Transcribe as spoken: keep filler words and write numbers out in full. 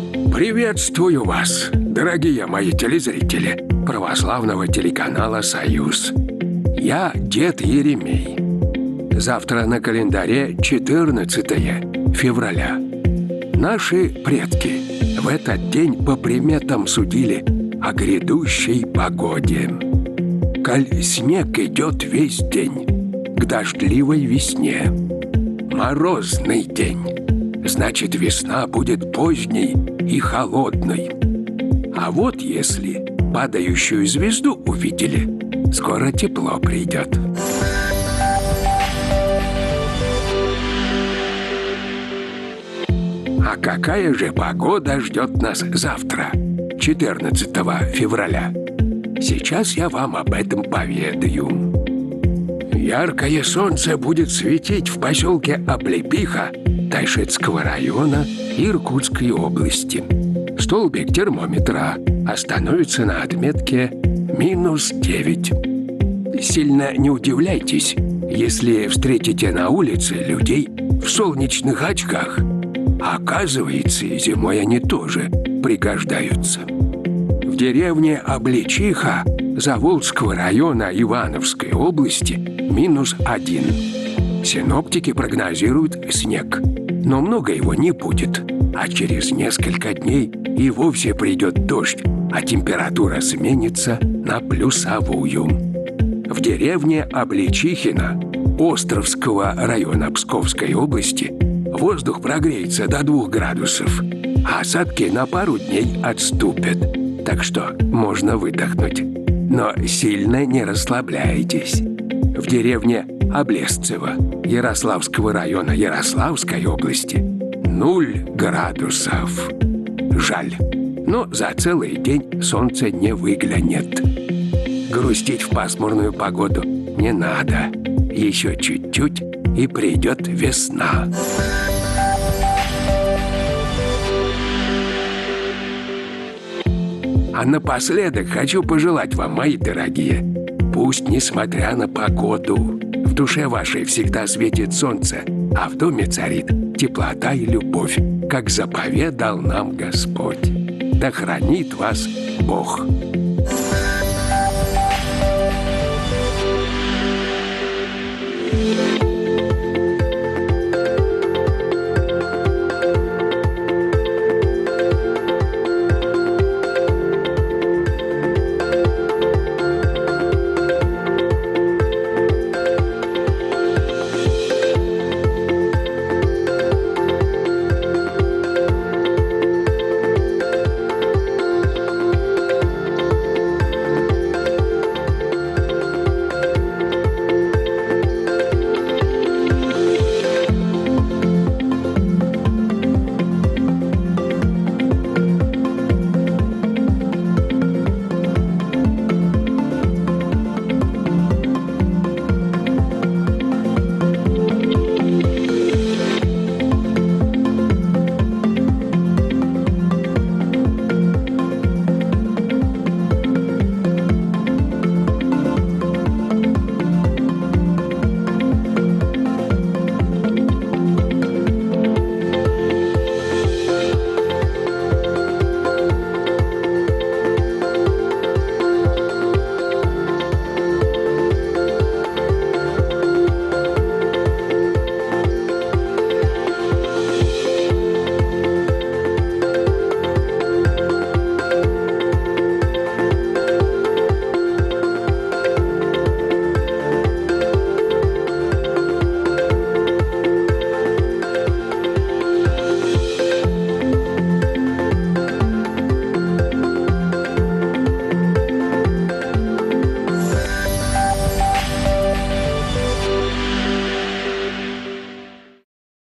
Приветствую вас, дорогие мои телезрители православного телеканала «Союз». Я дед Еремей. Завтра на календаре четырнадцатое февраля. Наши предки в этот день по приметам судили о грядущей погоде. Коль снег идет весь день к дождливой весне, морозный день, значит, весна будет поздней и холодной. А вот если падающую звезду увидели, скоро тепло придет. А какая же погода ждет нас завтра, четырнадцатого февраля? Сейчас я вам об этом поведаю. Яркое солнце будет светить в поселке Облепиха Тайшетского района Иркутской области. Столбик термометра остановится на отметке минус девять. Сильно не удивляйтесь, если встретите на улице людей в солнечных очках. Оказывается, зимой они тоже пригождаются. В деревне Облечиха Заволжского района Ивановской области минус один. Синоптики прогнозируют снег, но много его не будет, а через несколько дней и вовсе придет дождь, а температура сменится на плюсовую. В деревне Облечихино Островского района Псковской области воздух прогреется до двух градусов, а осадки на пару дней отступят, так что можно выдохнуть. Но сильно не расслабляйтесь. В деревне Облесцево Ярославского района Ярославской области нуль градусов. Жаль, но за целый день солнце не выглянет. Грустить в пасмурную погоду не надо. Еще чуть-чуть, и придет весна. А напоследок хочу пожелать вам, мои дорогие, пусть, несмотря на погоду, в душе вашей всегда светит солнце, а в доме царит теплота и любовь, как заповедал нам Господь. Да хранит вас Бог. Thank you.